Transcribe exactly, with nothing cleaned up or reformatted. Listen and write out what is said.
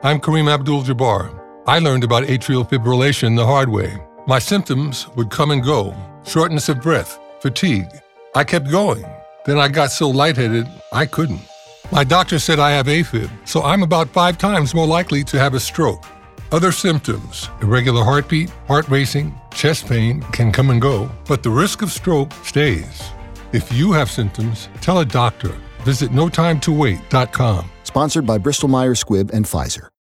I'm Kareem Abdul-Jabbar. I learned about atrial fibrillation the hard way. My symptoms would come and go. Shortness of breath, fatigue. I kept going. Then I got so lightheaded, I couldn't. My doctor said I have AFib, so I'm about five times more likely to have a stroke. Other symptoms, irregular heartbeat, heart racing, chest pain can come and go, but the risk of stroke stays. If you have symptoms, tell a doctor. Visit no time to wait dot com. Sponsored by Bristol Myers Squibb and Pfizer.